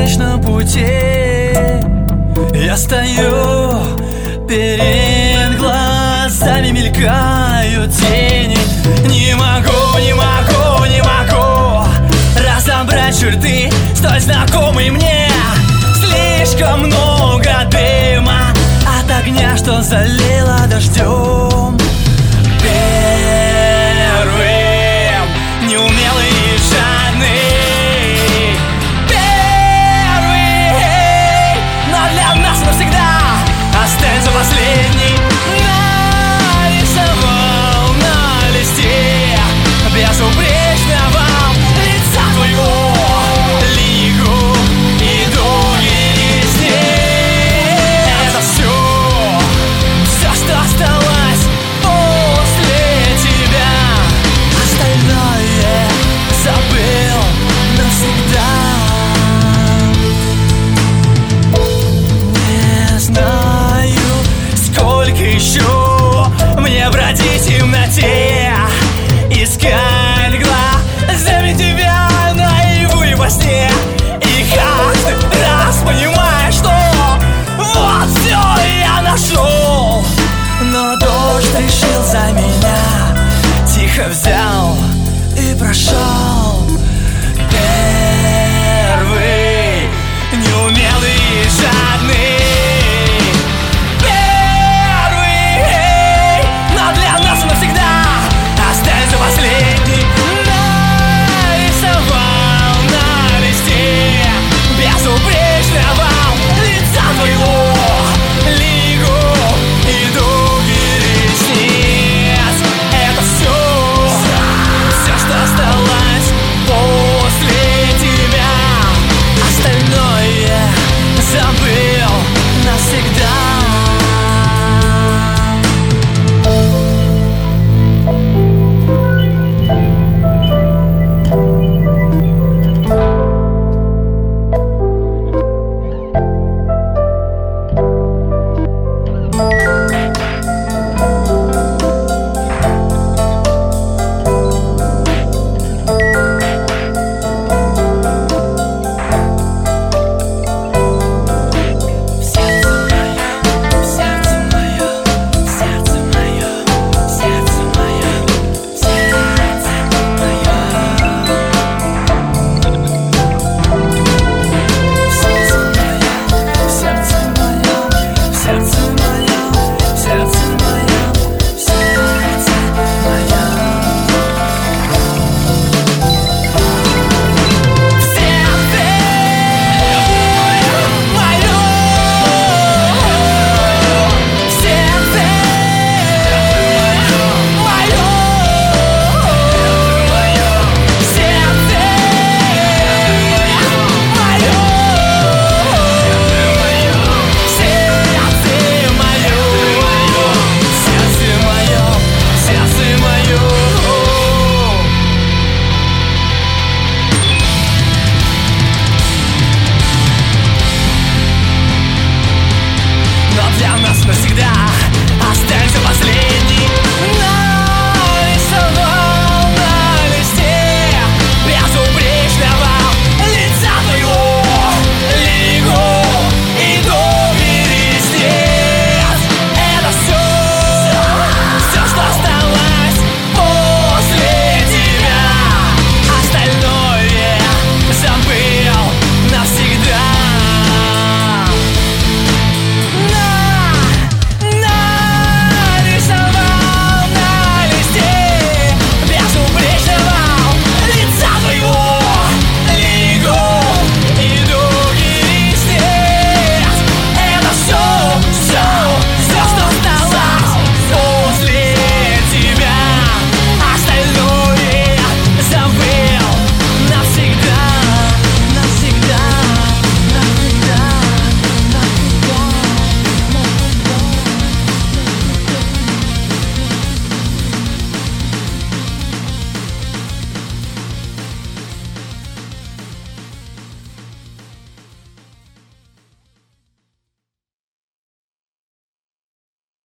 Млечном пути я стою, перед глазами мелькают тени. Не могу, не могу, не могу разобрать черты столь знакомые мне. Слишком много дыма от огня, что залило дождем. Первым неумелый и жадный, первый, но для нас навсегда останется последний. Нарисовал на листе безупречного лица твоего лигу и дуги ресней. Это все, что осталось после тебя. Остальное забыл навсегда. Не знаю, сколько еще мне бродить в темноте, искать глазами тебя наяву и во сне. И каждый раз понимаешь, что вот все я нашел. Но дождь решил за меня тихо взять